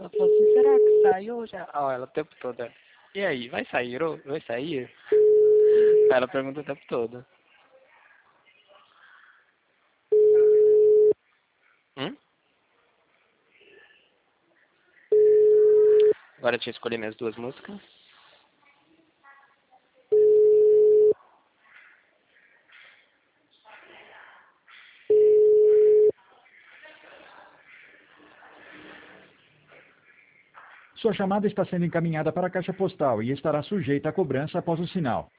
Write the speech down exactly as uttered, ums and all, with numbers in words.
Ela falou assim, será que saiu já? Ó, ela o tempo todo. ela, E aí, vai sair? ô? Vai sair? Ela pergunta o tempo todo. Hum? Agora deixa eu escolher minhas duas músicas. Sua chamada está sendo encaminhada para a caixa postal e estará sujeita a cobrança após o sinal.